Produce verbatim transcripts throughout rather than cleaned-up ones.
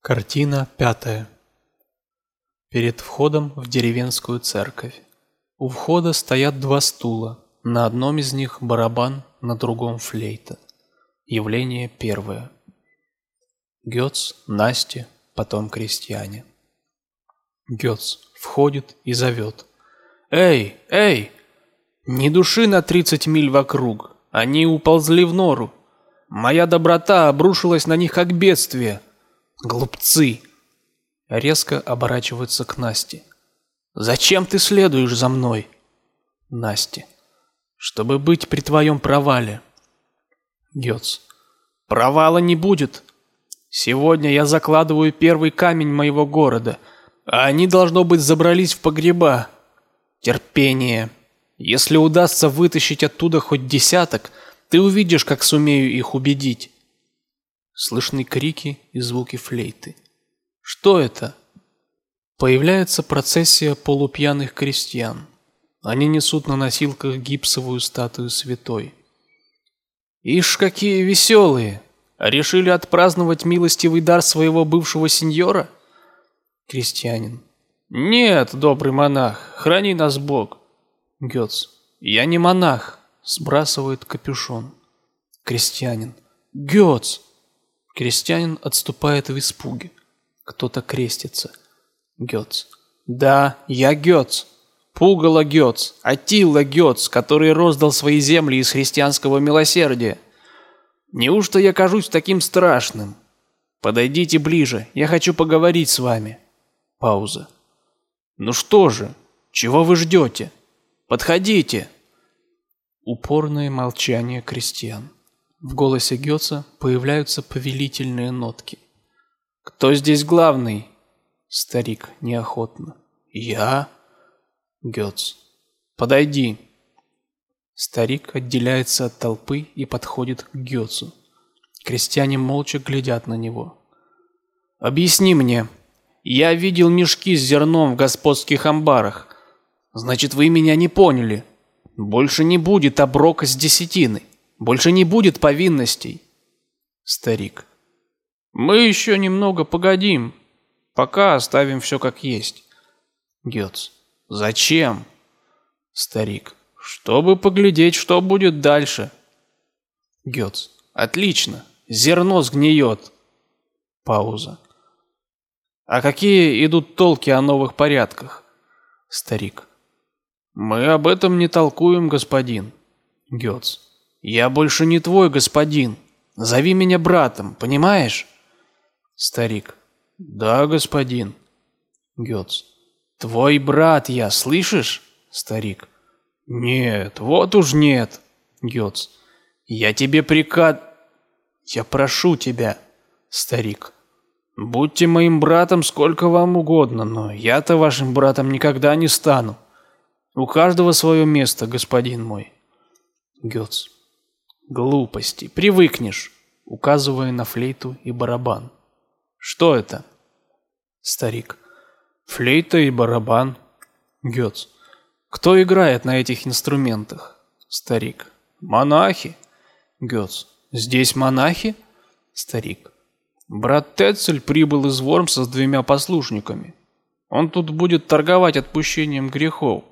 Картина пятая. Перед входом в деревенскую церковь. У входа стоят два стула. На одном из них барабан, на другом флейта. Явление первое. Гёц, Настя, потом крестьяне. Гёц входит и зовет. «Эй, эй! Ни души на тридцать миль вокруг. Они уползли в нору. Моя доброта обрушилась на них как бедствие. Глупцы!» Резко оборачивается к Насте. «Зачем ты следуешь за мной?» Настя. «Чтобы быть при твоем провале». Гёц. «Провала не будет. Сегодня я закладываю первый камень моего города, а они, должно быть, забрались в погреба. Терпение. Если удастся вытащить оттуда хоть десяток, ты увидишь, как сумею их убедить». Слышны крики и звуки флейты. Что это? Появляется процессия полупьяных крестьян. Они несут на носилках гипсовую статую святой. «Ишь, какие веселые! Решили отпраздновать милостивый дар своего бывшего сеньора?» Крестьянин. «Нет, добрый монах, храни нас Бог». Гёц. «Я не монах», сбрасывает капюшон. Крестьянин. «Гёц!» Крестьянин отступает в испуге. Кто-то крестится. Гёц. «Да, я Гёц. Пугало Гёц, Аттила Гёц, который роздал свои земли из христианского милосердия. Неужто я кажусь таким страшным? Подойдите ближе, я хочу поговорить с вами». Пауза. «Ну что же, чего вы ждете? Подходите!» Упорное молчание крестьян. В голосе Гёца появляются повелительные нотки. «Кто здесь главный?» Старик неохотно. «Я?» Гёц. «Подойди». Старик отделяется от толпы и подходит к Гёцу. Крестьяне молча глядят на него. «Объясни мне. Я видел мешки с зерном в господских амбарах. Значит, вы меня не поняли. Больше не будет оброка с десятины. Больше не будет повинностей». Старик. «Мы еще немного погодим. Пока оставим все как есть». Гёц. «Зачем?» Старик. «Чтобы поглядеть, что будет дальше». Гёц. «Отлично. Зерно сгниет». Пауза. «А какие идут толки о новых порядках?» Старик. «Мы об этом не толкуем, господин». Гёц. «Я больше не твой господин. Зови меня братом, понимаешь?» Старик. «Да, господин». Гёц. «Твой брат я, слышишь?» Старик. «Нет, вот уж нет». Гёц. «Я тебе приказ... Я прошу тебя». Старик. «Будьте моим братом сколько вам угодно, но я-то вашим братом никогда не стану. У каждого свое место, господин мой». Гёц. «Глупости, привыкнешь», указывая на флейту и барабан. «Что это?» Старик. «Флейта и барабан». Гёц. «Кто играет на этих инструментах?» Старик. «Монахи». Гёц. «Здесь монахи?» Старик. «Брат Тецель прибыл из Вормса с двумя послушниками. Он тут будет торговать отпущением грехов».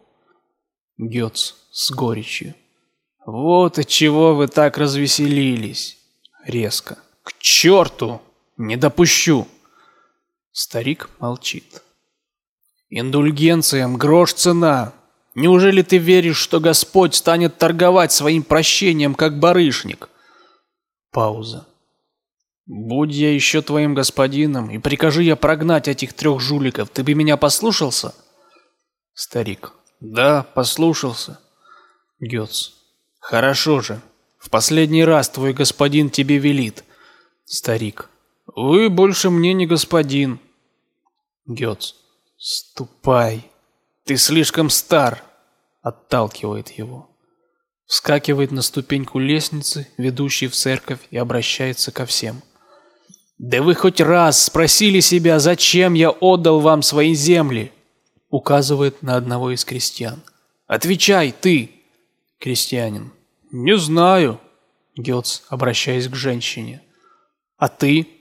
Гёц с горечью. «Вот отчего вы так развеселились». Резко. «К черту! Не допущу!» Старик молчит. «Индульгенциям грош цена. Неужели ты веришь, что Господь станет торговать своим прощением, как барышник?» Пауза. «Будь я еще твоим господином, и прикажи я прогнать этих трех жуликов, ты бы меня послушался?» Старик. «Да, послушался». Гёц. «Хорошо же. В последний раз твой господин тебе велит». Старик. «Вы больше мне не господин». Гёц. «Ступай. Ты слишком стар». Отталкивает его. Вскакивает на ступеньку лестницы, ведущей в церковь, и обращается ко всем. «Да вы хоть раз спросили себя, зачем я отдал вам свои земли?» Указывает на одного из крестьян. «Отвечай, ты!» Крестьянин. «Не знаю». Гёц, обращаясь к женщине. «А ты?»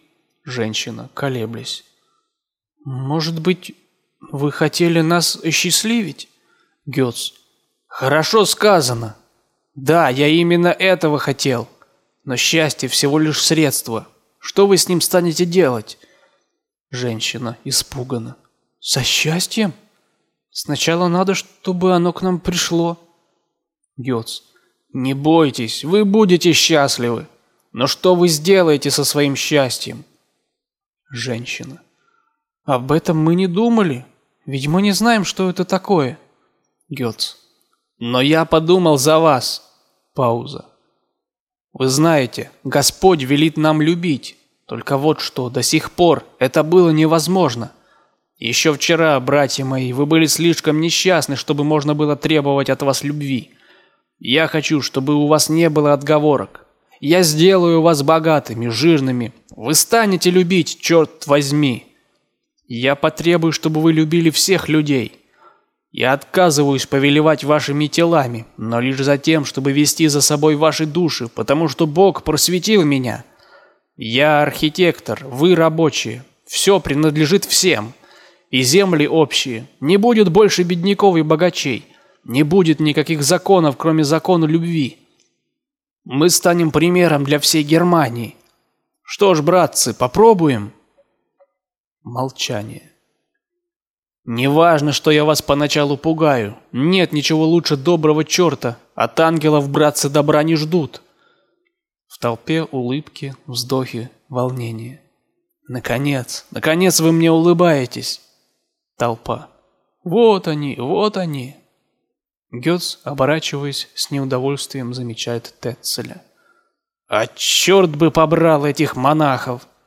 Женщина, колеблясь. Может быть, вы хотели нас осчастливить? Гёц. Хорошо сказано. Да, я именно этого хотел. Но счастье всего лишь средство. Что вы с ним станете делать? Женщина, испуганно. Со счастьем? Сначала надо, чтобы оно к нам пришло. Гёц. Не бойтесь, вы будете счастливы. Но что вы сделаете со своим счастьем? Женщина. Об этом мы не думали, ведь мы не знаем, что это такое. Гёц. Но я подумал за вас. Пауза. Вы знаете, Господь велит нам любить. Только вот что, до сих пор это было невозможно. Еще вчера, братья мои, вы были слишком несчастны, чтобы можно было требовать от вас любви. Я хочу, чтобы у вас не было отговорок. Я сделаю вас богатыми, жирными. Вы станете любить, черт возьми. Я потребую, чтобы вы любили всех людей. Я отказываюсь повелевать вашими телами, но лишь за тем, чтобы вести за собой ваши души, потому что Бог просветил меня. Я архитектор, вы рабочие. Все принадлежит всем. И земли общие. Не будет больше бедняков и богачей. Не будет никаких законов, кроме закона любви. Мы станем примером для всей Германии. Что ж, братцы, попробуем? Молчание. Не важно, что я вас поначалу пугаю. Нет ничего лучше доброго черта. От ангелов, братцы, добра не ждут. В толпе улыбки, вздохи, волнение. Наконец, наконец вы мне улыбаетесь. Толпа. Вот они, вот они. Гёц, оборачиваясь, с неудовольствием замечает Тетцеля. А черт бы побрал этих монахов!